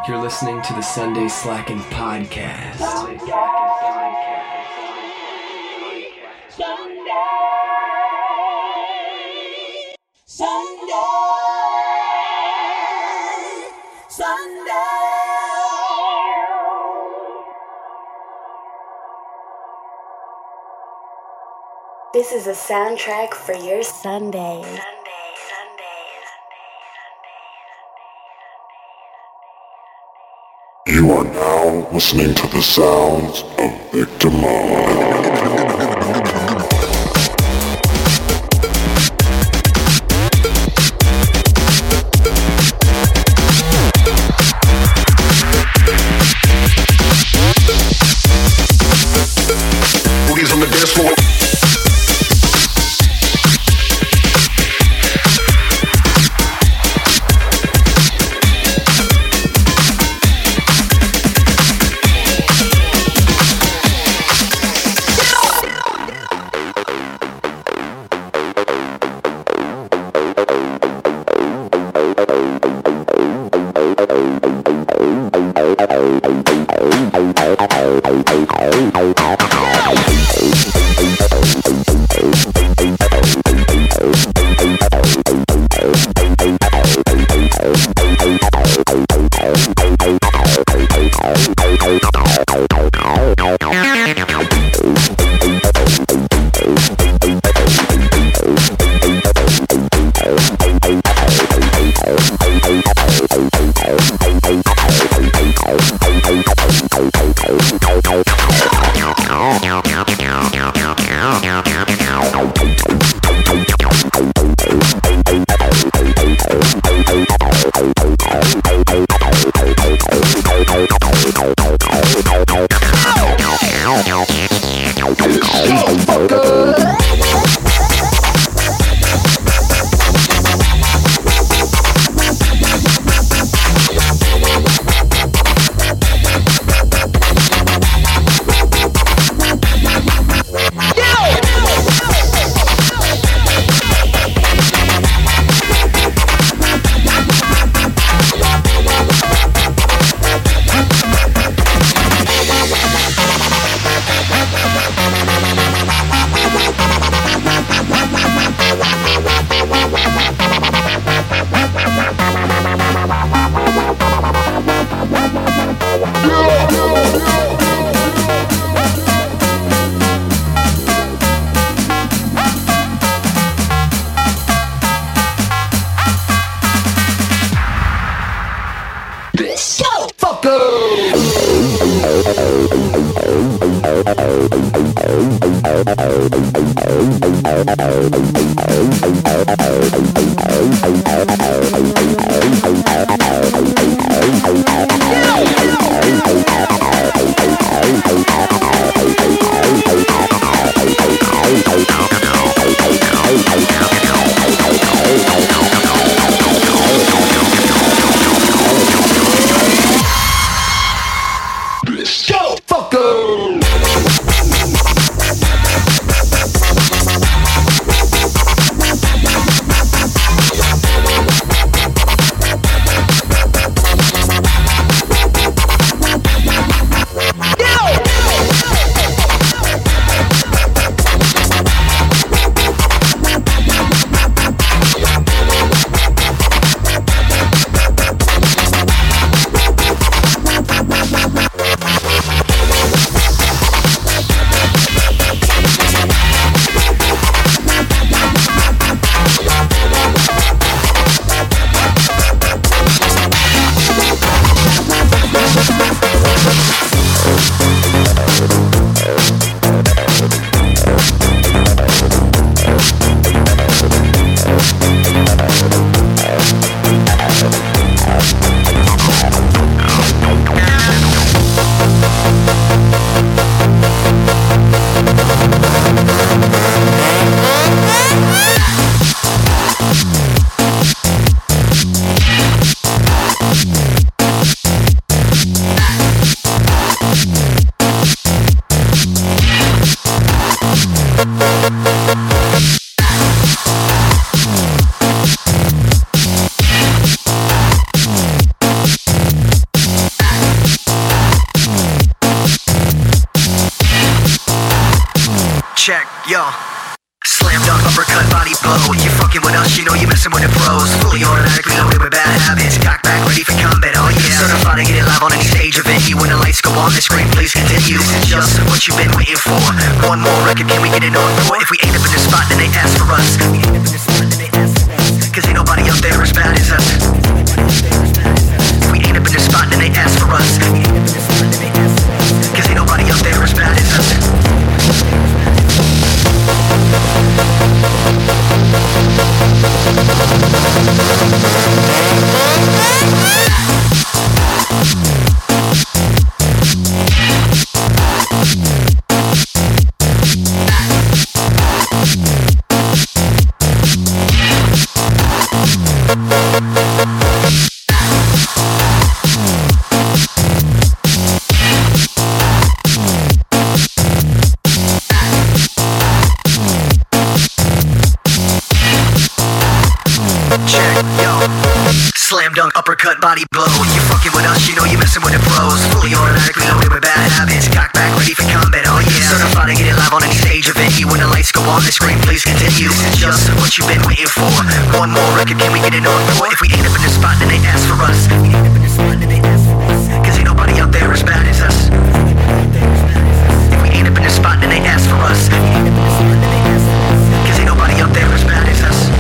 You're listening to the Sunday Slackin' Podcast. Sunday. This is a soundtrack for your Sunday. You are now listening to the sounds of Victimized. Booties on the dance floor. check, yo. Slam dunk, uppercut, body blow. You fucking with us, you know you messing with the pros. Fully automatically loaded with bad habits. Cock back, ready for combat, oh yeah. Certified to get it live on any stage event. You when the lights go on the screen, please continue. This is just what you've been waiting for. One more record, can we get it on board? If we ain't up in the spot, then they ask for us. Cause ain't nobody up there as bad as us. If we ain't up in the spot, then they ask for us. Cause ain't nobody up there as bad as us. Slam dunk, uppercut, body blow. You fucking with us, you know you messing with the pros. Fully automatically loaded with bad habits. Cock back, ready for combat, oh yeah. Certified to get it live on any stage event. You when the lights go on the screen, please continue. This is just what you've been waiting for. One more record, can we get it on board? If we ain't up in the spot, then they ask for us. Cause ain't nobody out there as bad as us. If we ain't up in the spot, then they ask for us. Cause ain't nobody out there as bad as us.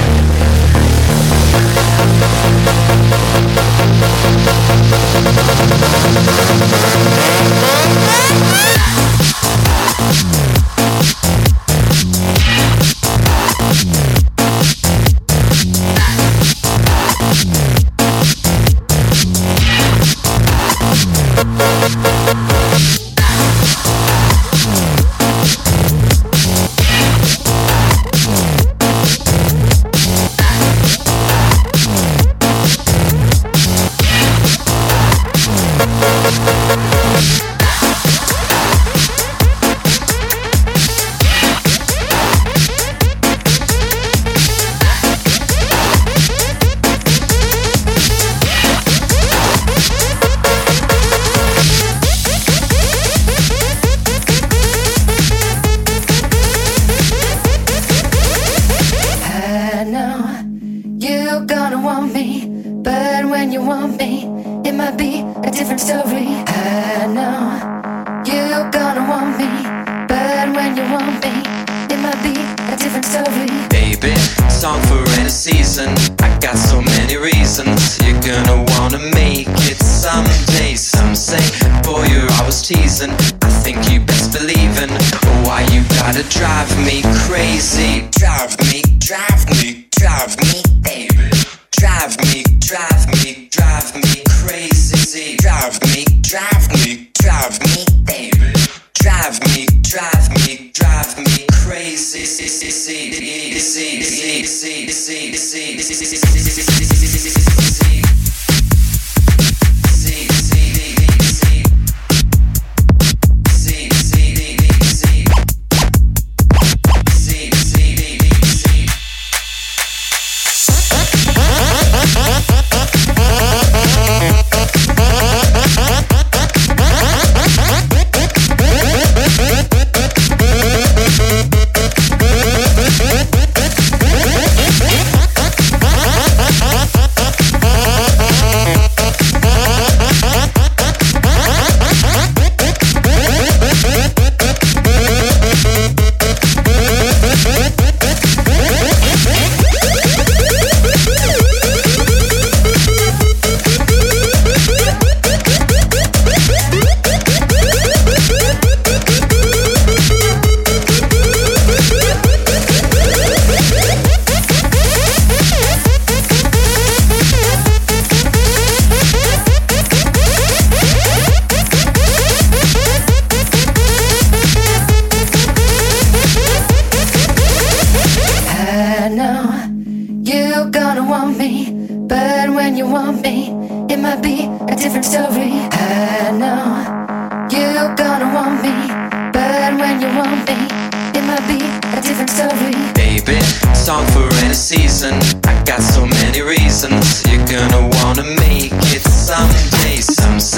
song for any season. I got so many reasons. You're gonna wanna make it someday. Some say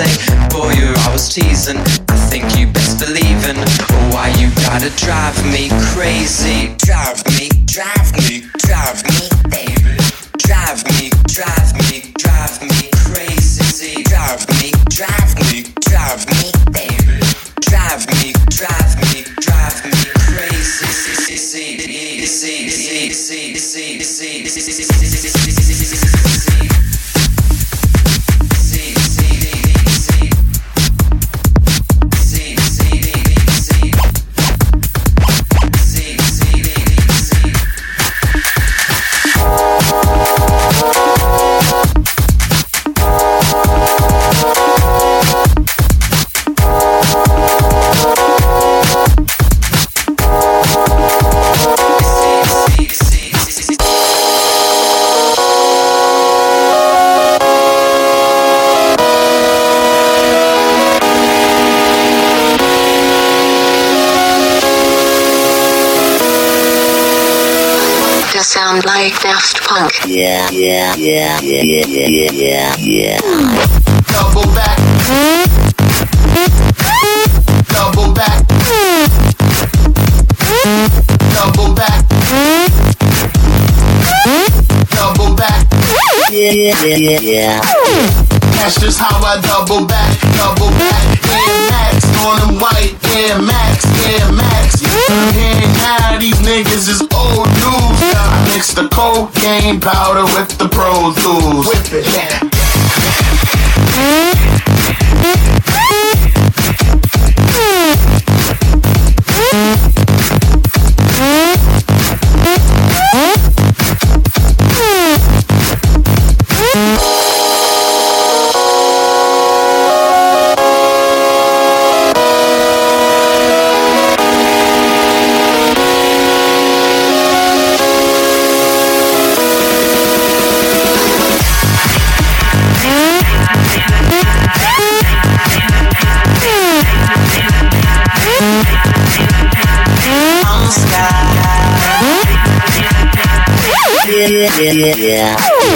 for you, I was teasing. I think you best believing. Why you gotta drive me crazy? Drive me, drive me, drive me, baby. Drive me, drive me, drive me crazy. Drive me, drive me, drive me, baby. Drive me, drive me, drive me crazy. Sound like Daft Punk. Yeah. Double back. Double back. Double back. Double back. Yeah. That's just how I double back. Double back. Air Max on them white. Air Max. I'm hearing now these niggas is old news. I mix the cocaine powder with the Pro Tools. Whip it, yeah. Yeah.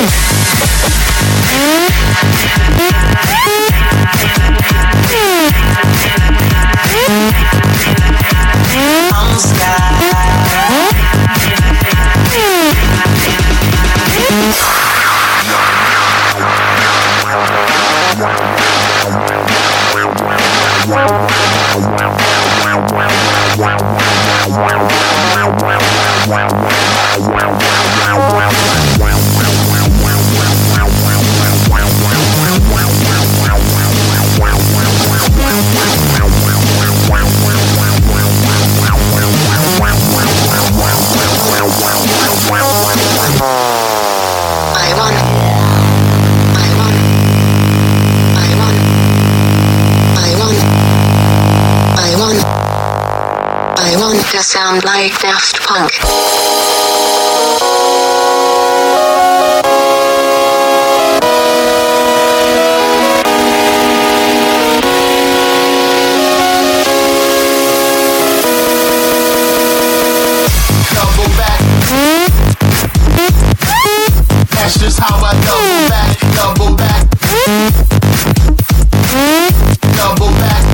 I want to sound like Daft Punk. Double back. That's just how I double back. Double back. Double back.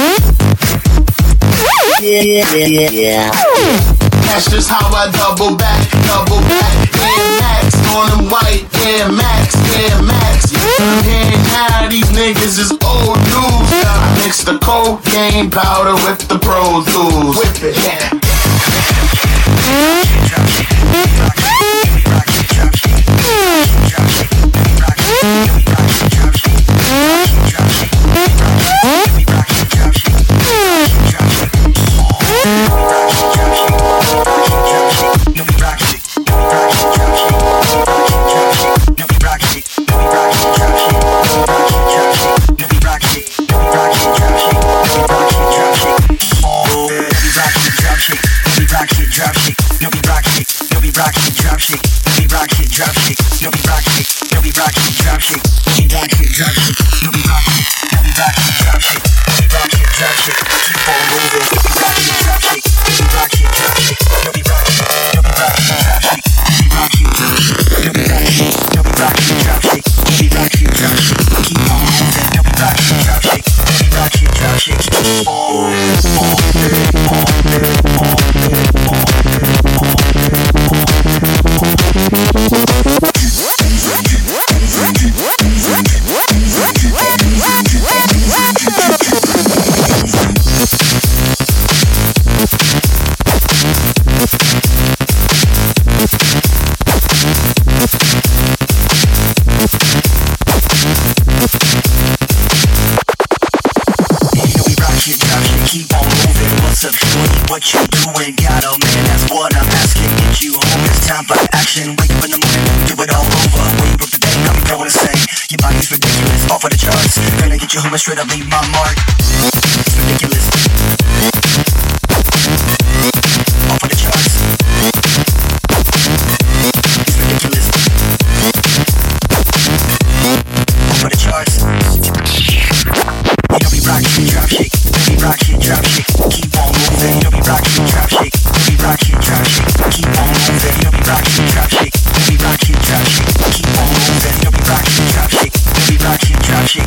Yeah. That's just how I double back. Double back. Air Max on them white. Air Max. I'm hearing now these niggas is old news. I mix the cocaine powder with the Pro Tools. Whip it, yeah. Drop shit, What you doing, got oh man, that's what I'm asking. Get you home, it's time for action. Wake up in the morning, do it all over. When you broke the day, got me going insane. Your body's ridiculous, off of the charts. Gonna get you home and straight up leave my mark. It's ridiculous. Off of the charts. It's ridiculous. Off of the charts. You know we rock shit, drop shit. We rock shit, drop shit. Keep on moving. You know we rock shit, drop shit. We rock shit, drop shit. Keep on moving. You know we rock shit, drop shit. We rock shit, drop shit. Keep on moving. You know we rock shit, drop shit. We rock shit, drop shit.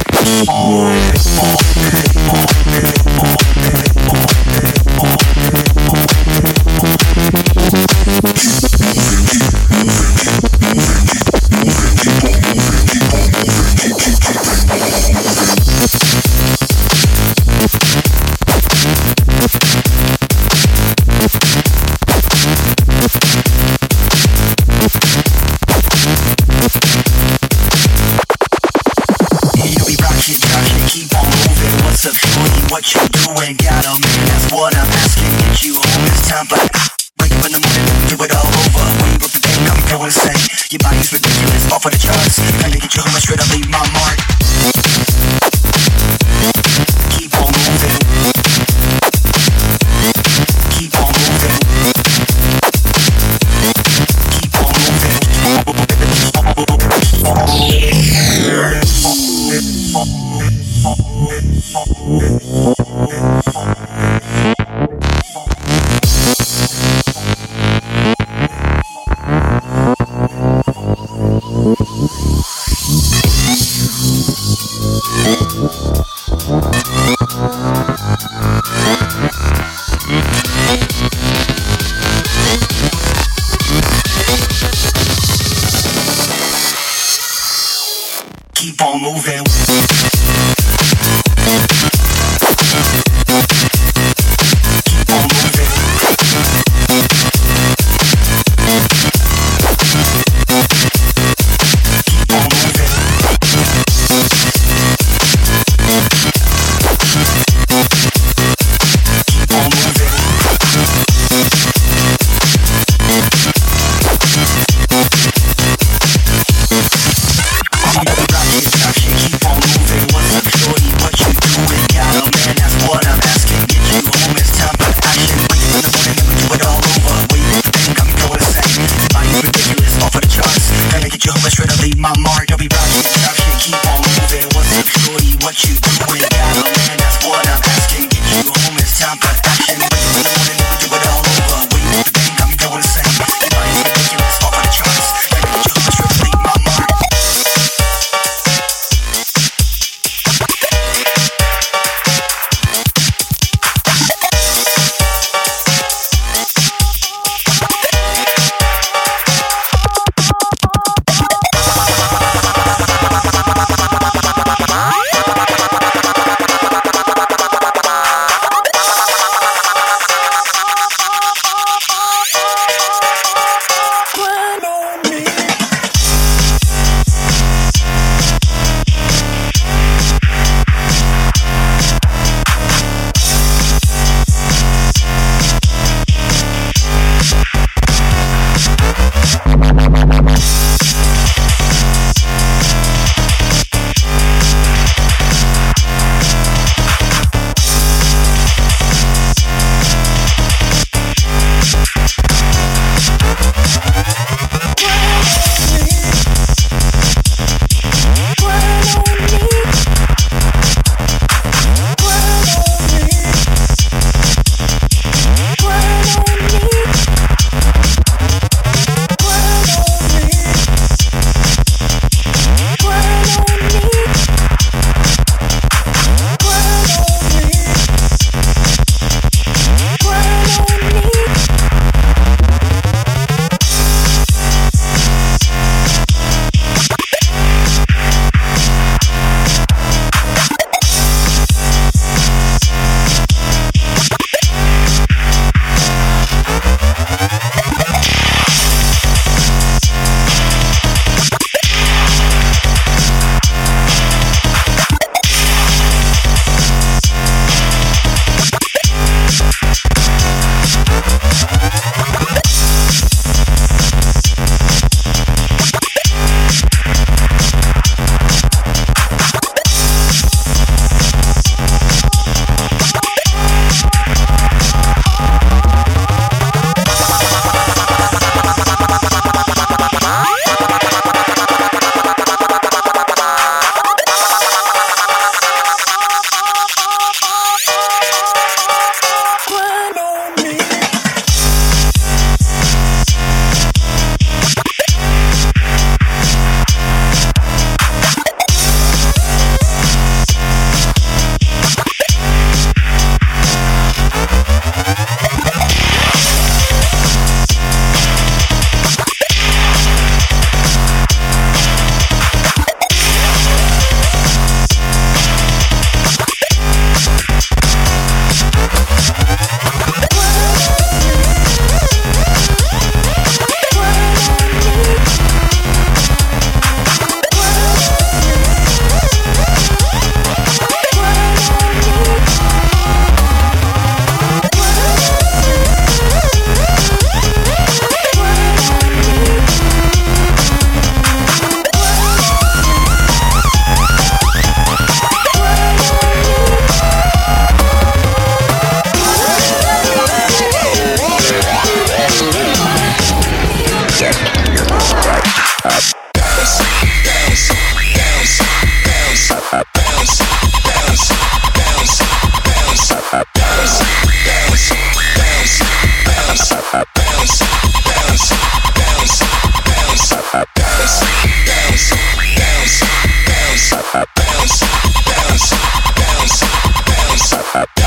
What you doing, got oh man, that's what I'm asking. Get you home, it's time for wake up in the morning, do it all over. When you broke the day, got me going insane. Your body's ridiculous, off of the charts. Gonna get you home and straight up leave my mark. Keep on moving. Keep on moving. Keep on moving.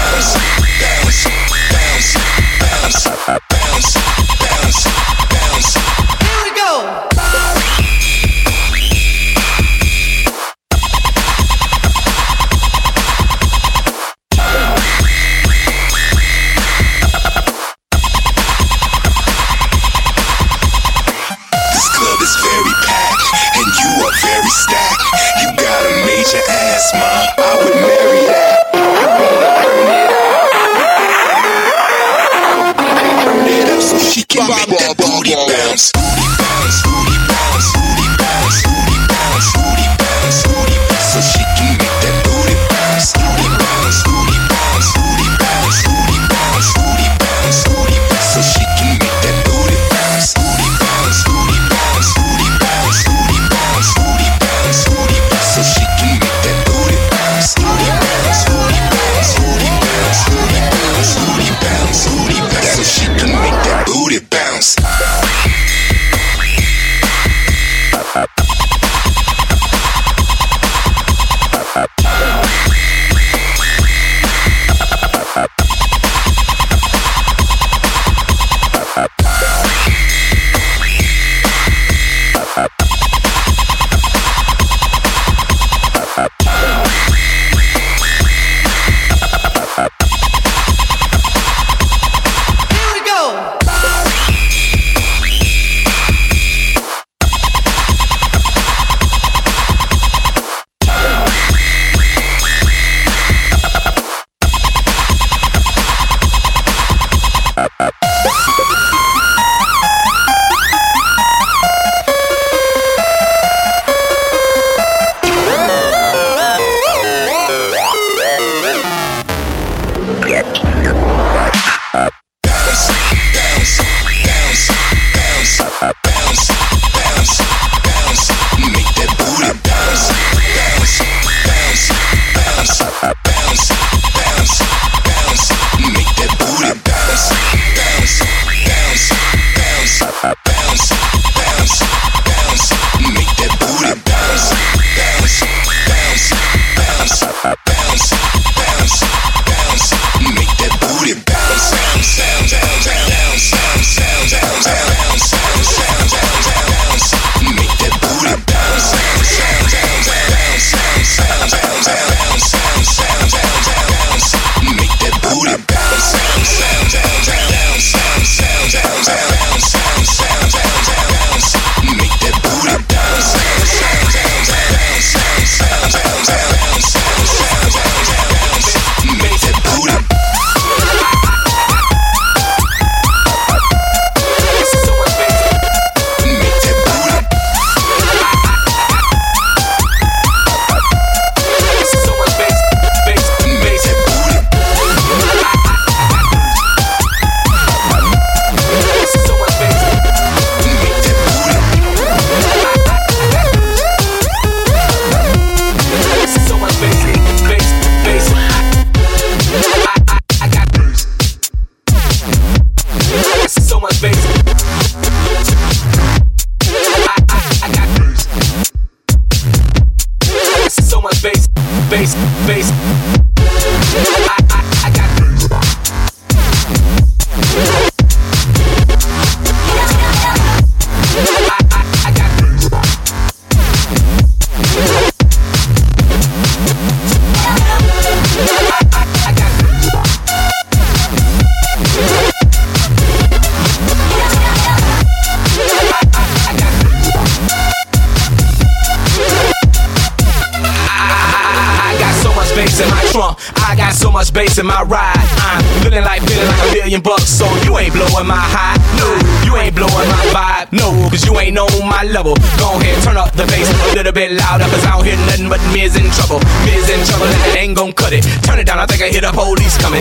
In my ride, I'm feeling like $1,000,000, so you ain't blowing my high. No, you ain't blowing my vibe. No, cause you ain't on my level. Go ahead, turn up the bass a little bit louder, cause I don't hear nothing but Miz in trouble. Miz in trouble and it ain't gon' cut it. Turn it down, I think I hear the police coming.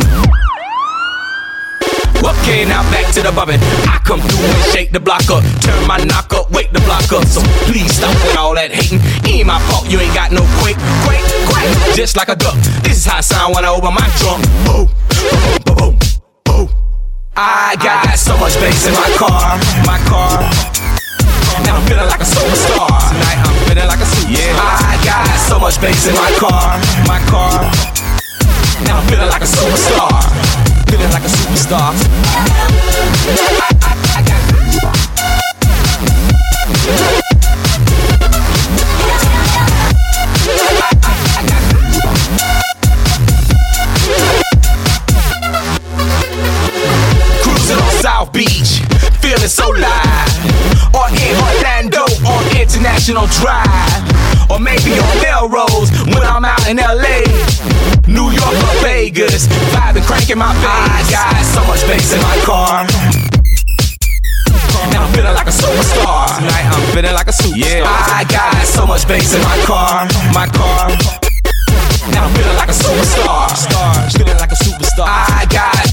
Okay, now back to the bumpin'. I come through and shake the block up. Turn my knock up, wake the block up. So please stop with all that hating. Ain't my fault, you ain't got no quake. Just like a duck. This is how I sound when I open my trunk. Boom, boom, boom, boom. I got so much bass in my car. And I'm feeling like a superstar. Tonight I'm feeling like a superstar. I got so much bass in my car. Now I'm feeling like a superstar. Feeling like a superstar. I got cruising on South Beach, feeling so live. Or in Orlando on International Drive. Or maybe on Melrose when I'm out in LA. New York or Vegas, vibing, cranking my bass. I got so much bass in my car. And I'm feeling like a superstar. Tonight I'm feeling like a superstar. Yeah, I got so much bass in my car. My car. And I'm feeling like a superstar. Feeling like a superstar. I got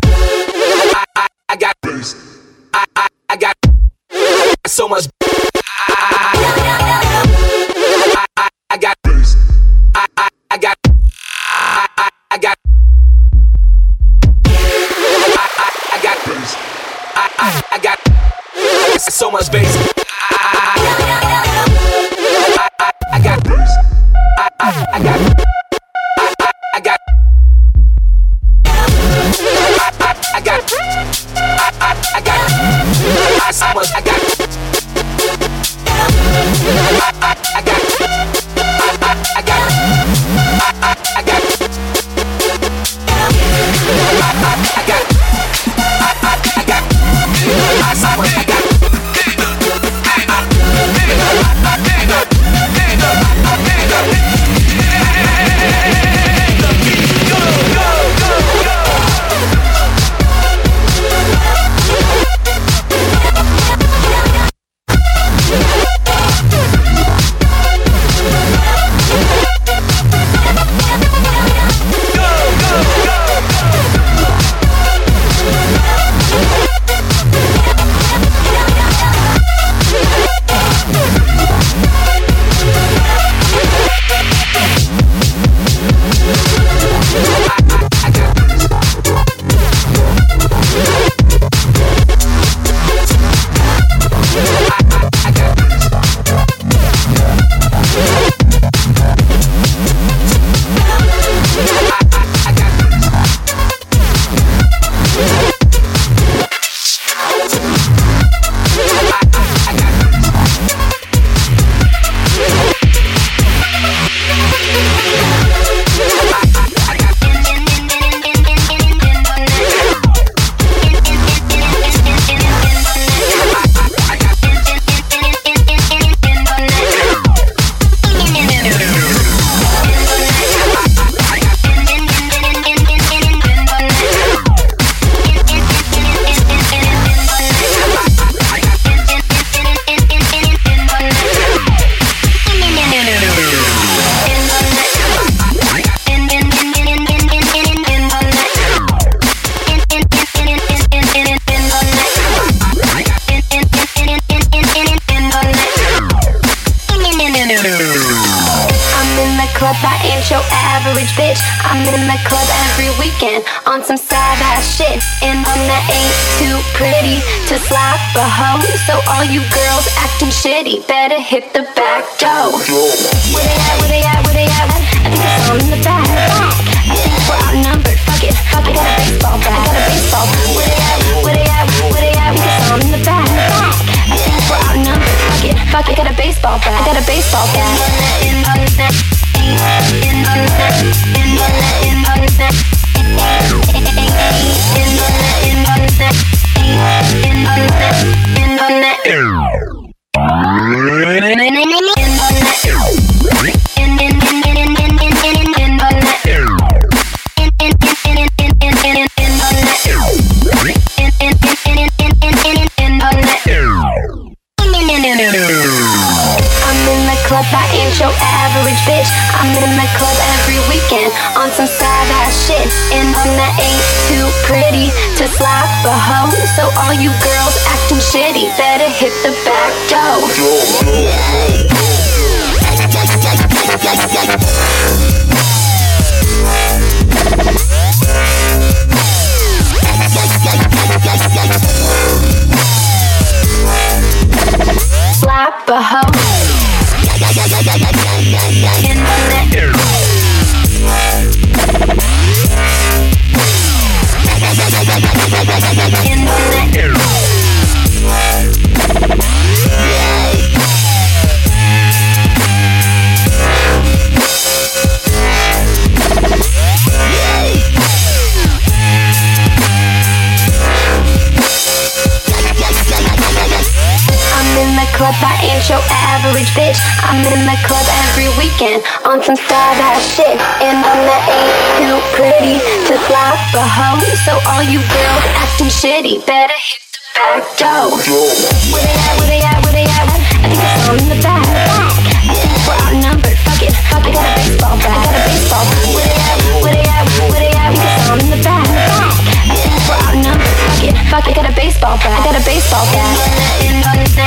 so much. I got so much bass. On some side ass shit, and one that ain't too pretty to slap a hoe. So all you girls acting shitty, better hit the back door. Where they at, where they at, where they at? I think it's all in the back. I think we're outnumbered, fuck it. I got a baseball bat, I got a baseball bat. Where they at, where they at, where they at? I think it's all in the back. I think we're outnumbered, fuck it. I got a baseball bat, I got a baseball bat. I ain't your average bitch. I'm in the club every weekend on some side ass shit, and one that ain't too pretty to slap a hoe. So all you girls acting shitty, better hit the back door. Slap a hoe. In the neck. Club, I ain't your average bitch. I'm in the club every weekend on some sad ass shit, and I'm not ain't too pretty to slap a hoe. So all you girls acting shitty better hit the back door. Where they at? Where they at? Where they at? I think I saw 'em in the back. I think we're outnumbered. Fuck it. I got a baseball bat. I got a baseball bat. Where they at? Where they at? Where they at? I think I saw 'em in the back. I think we're outnumbered. Fuck it. Fuck it. I got a baseball bat. I got a baseball bat.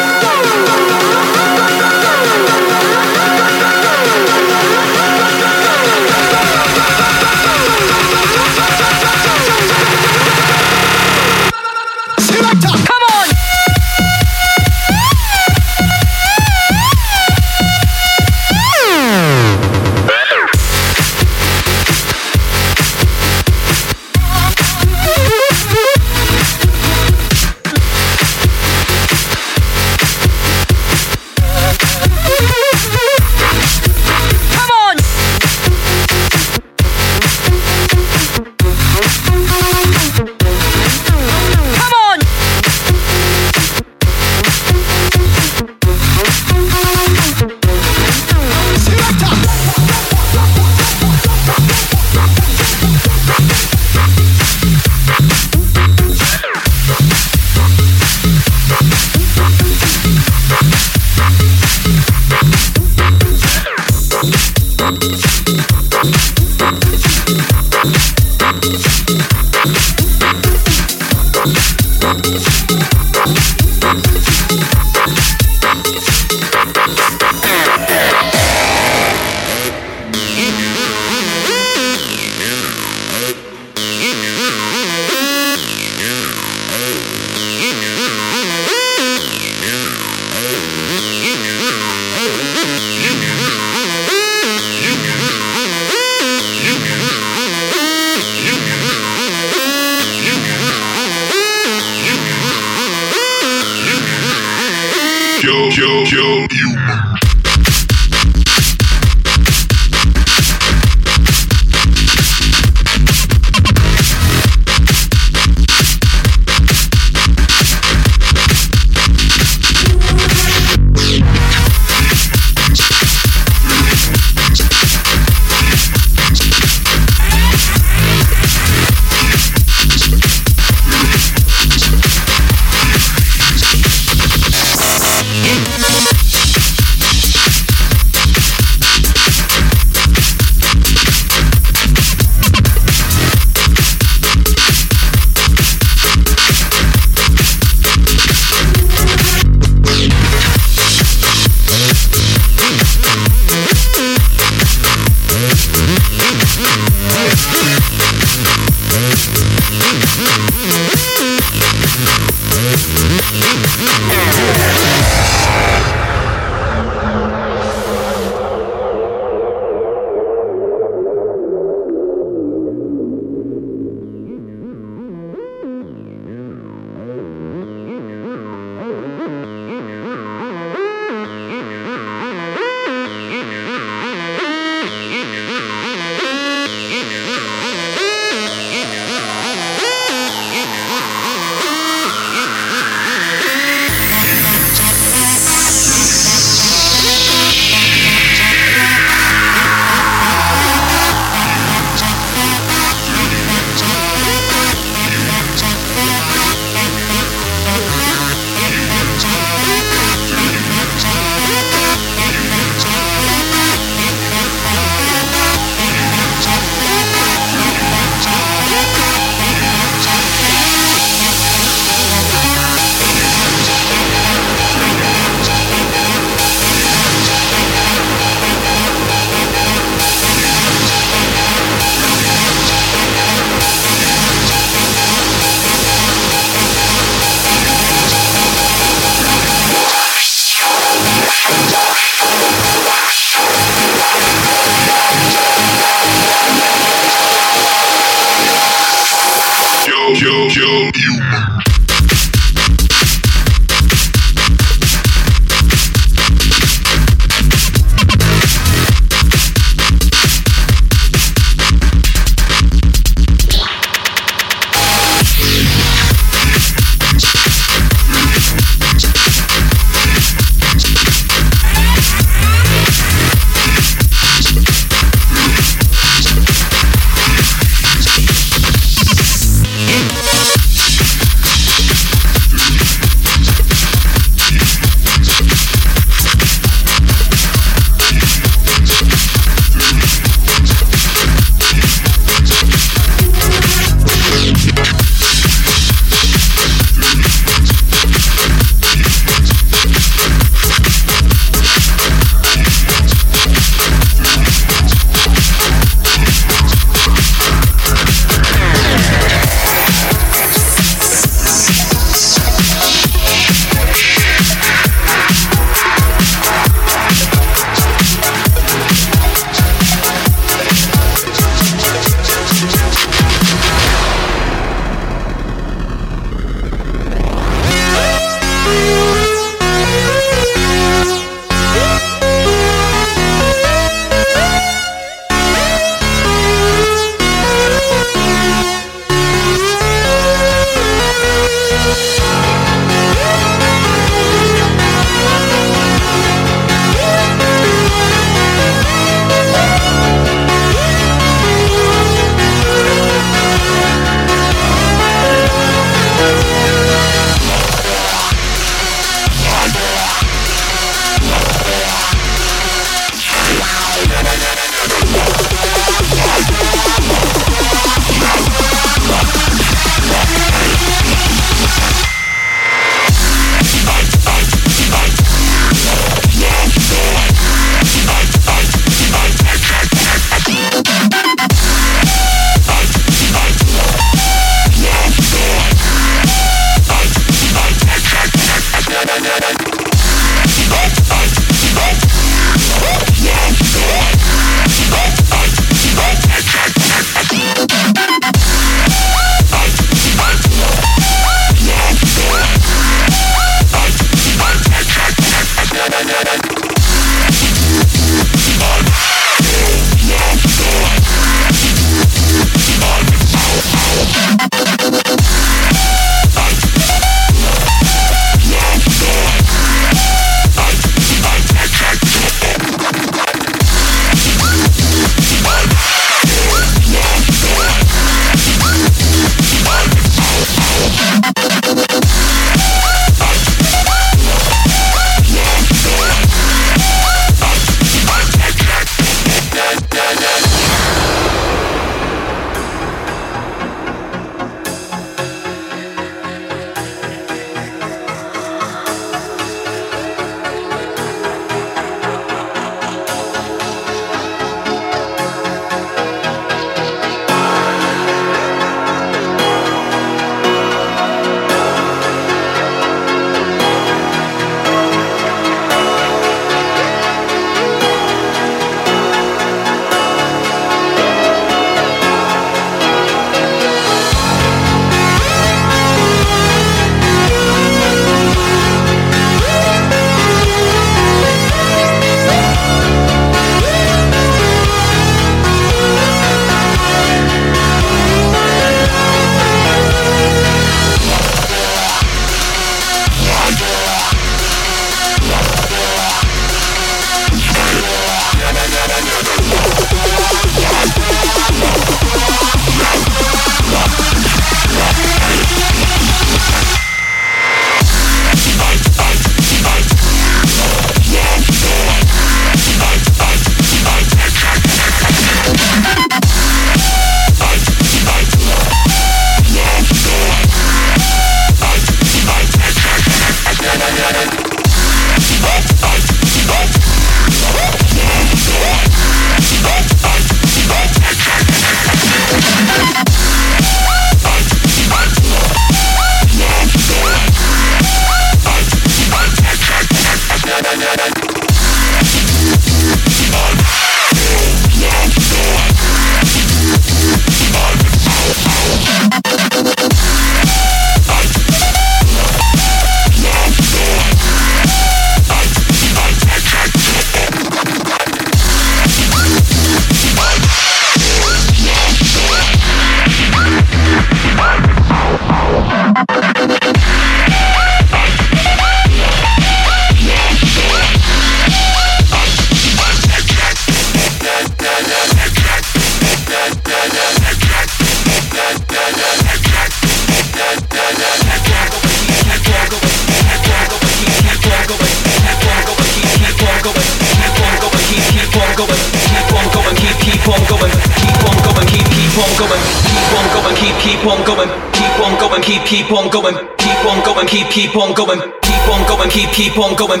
going, keep on going, keep on going, keep on going, keep on going, keep on going, keep on going, keep on going, keep on going.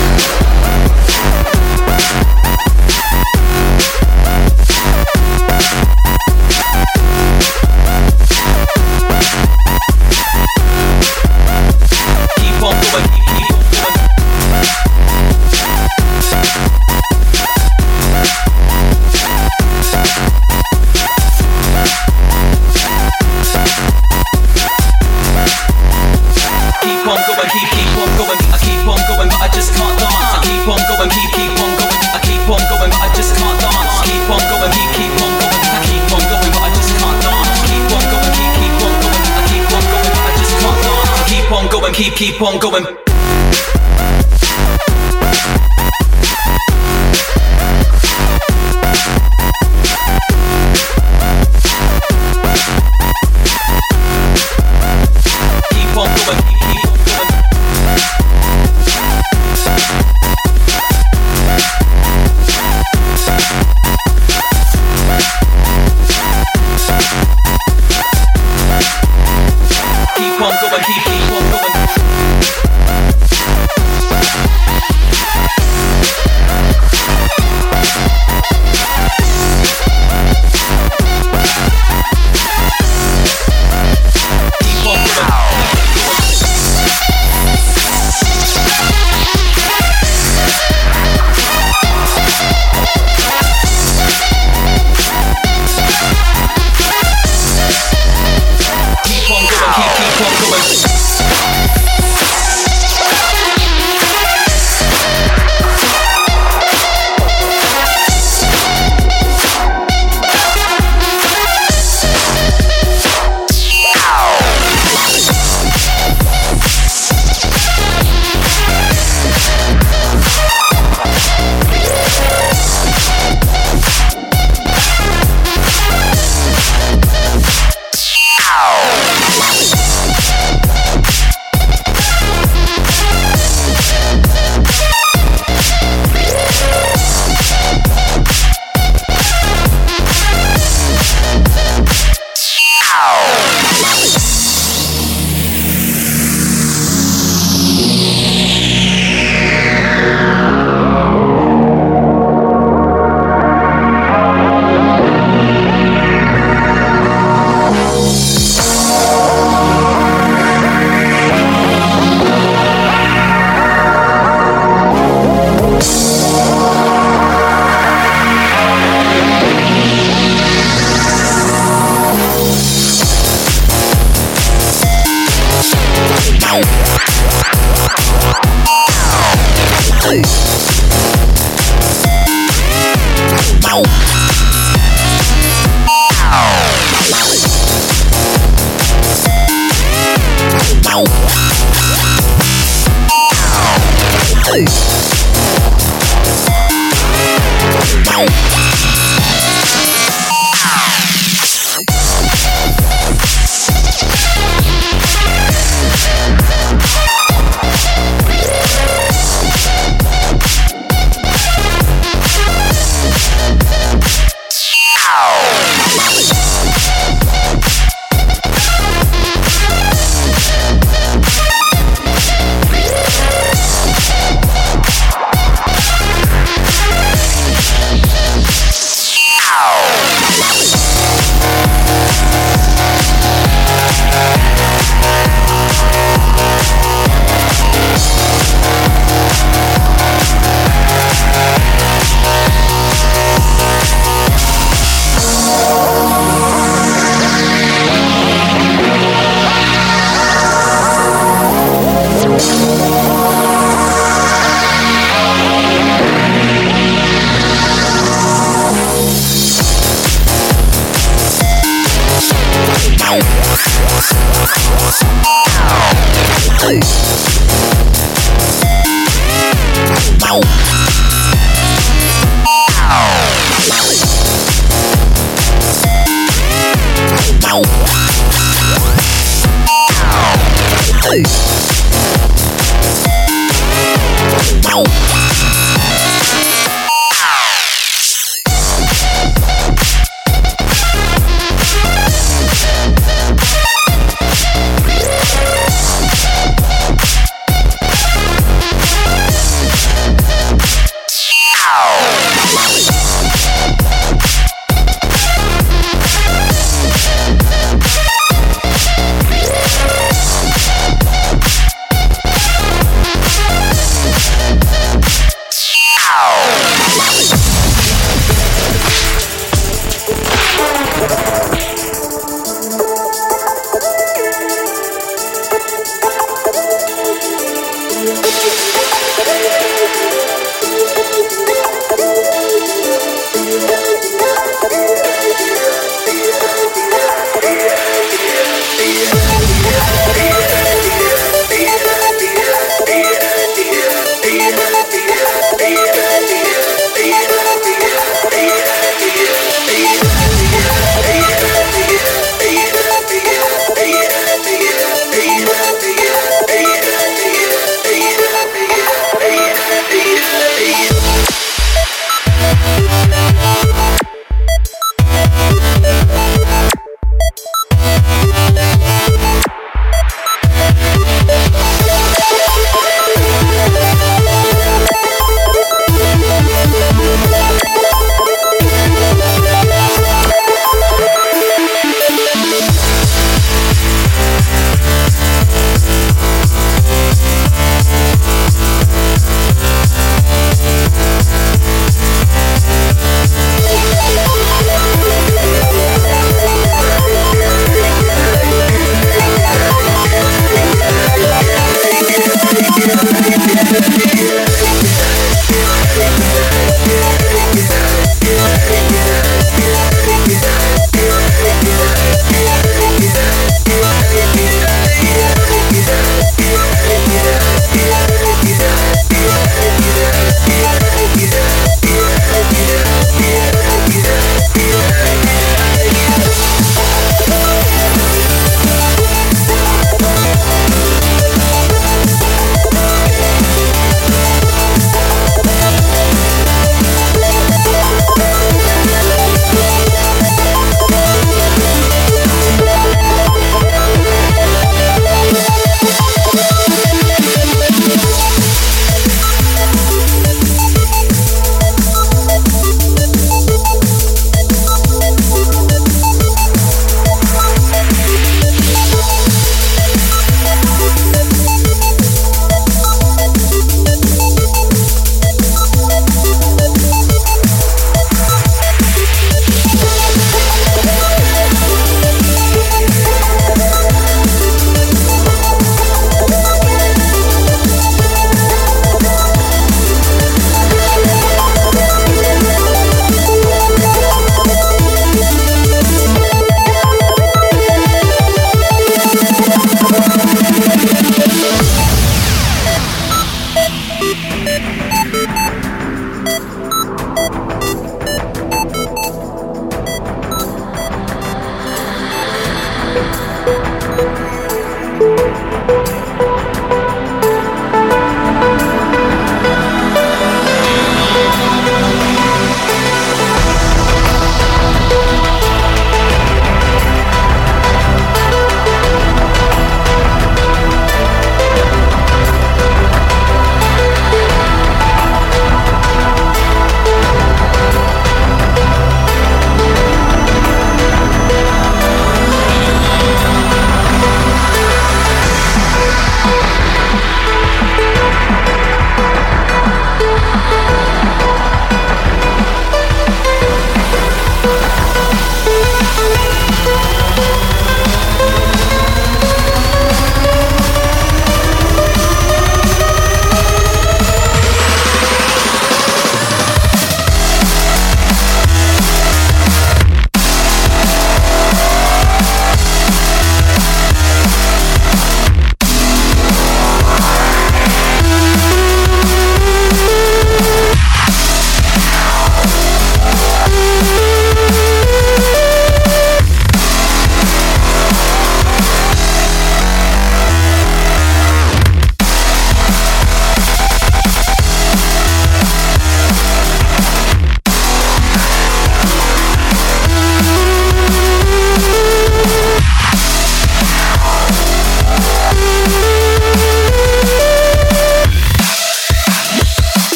Keep on going.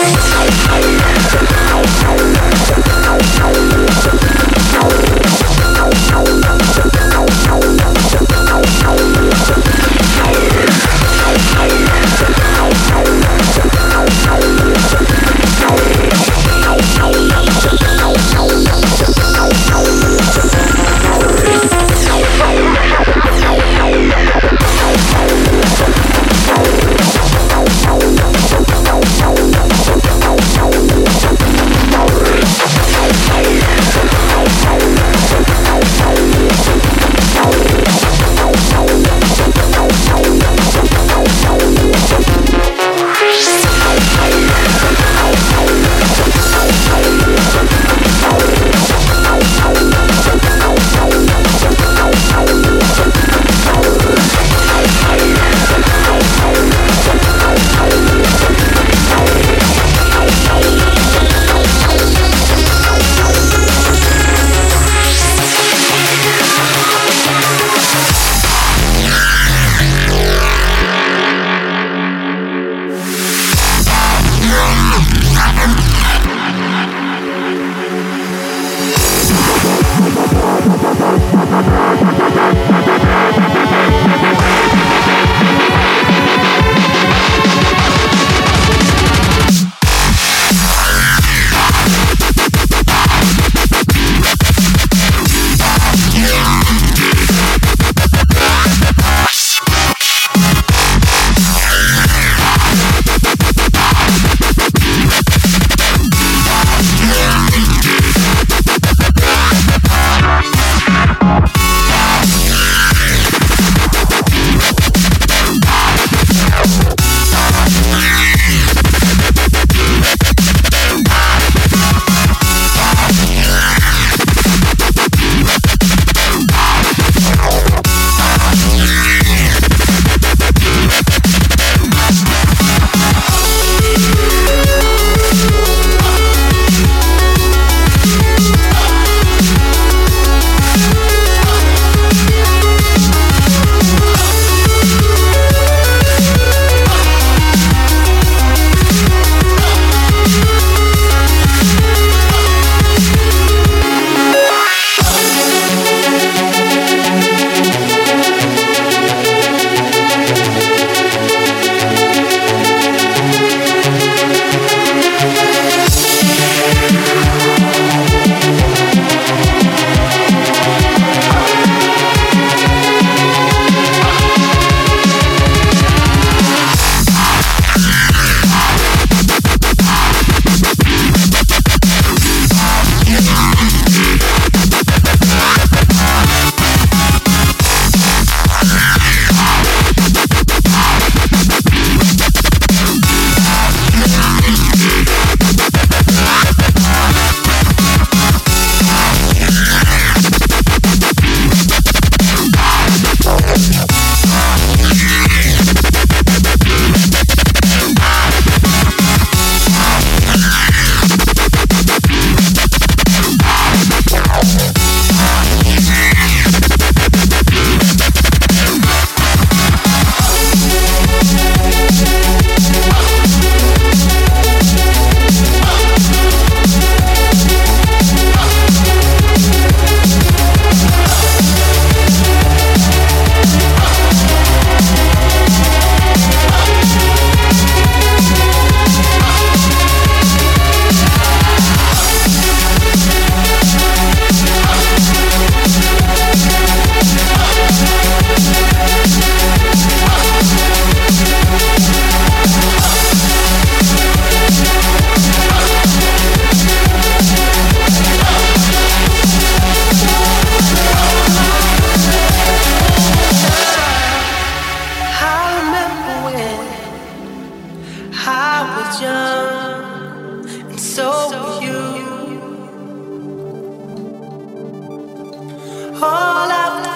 all of the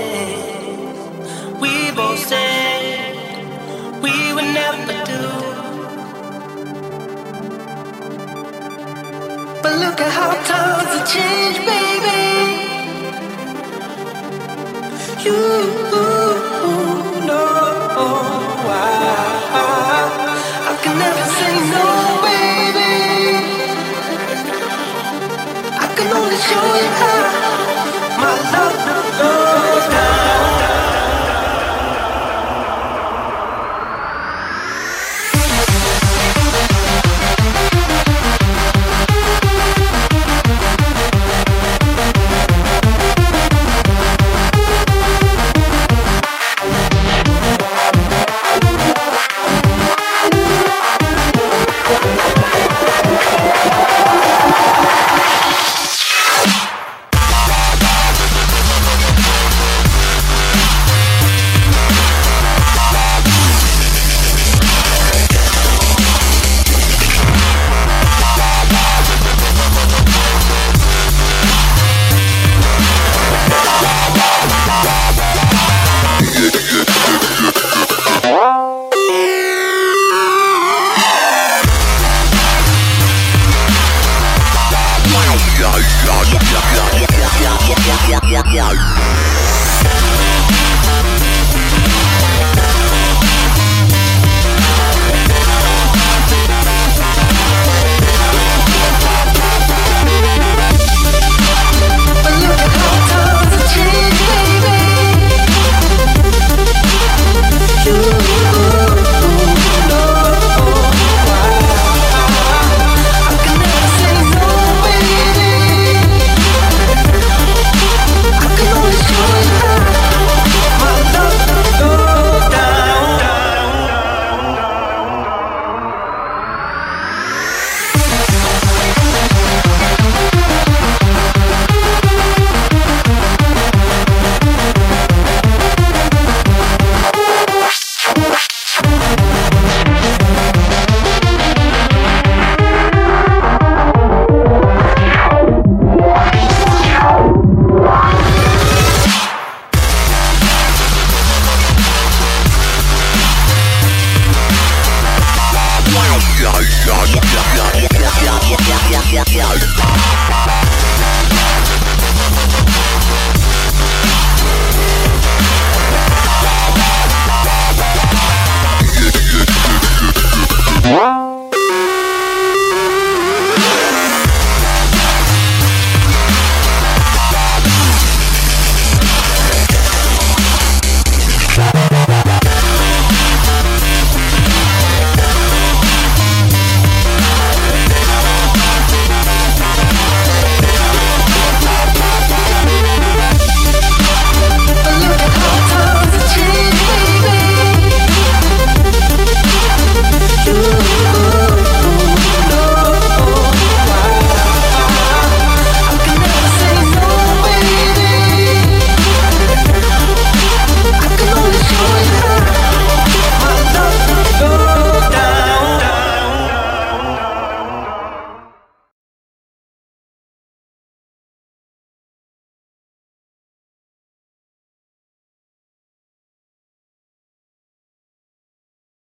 things we both said we would never do. But look at how times have changed, baby. You know I can never say no, baby. yeah.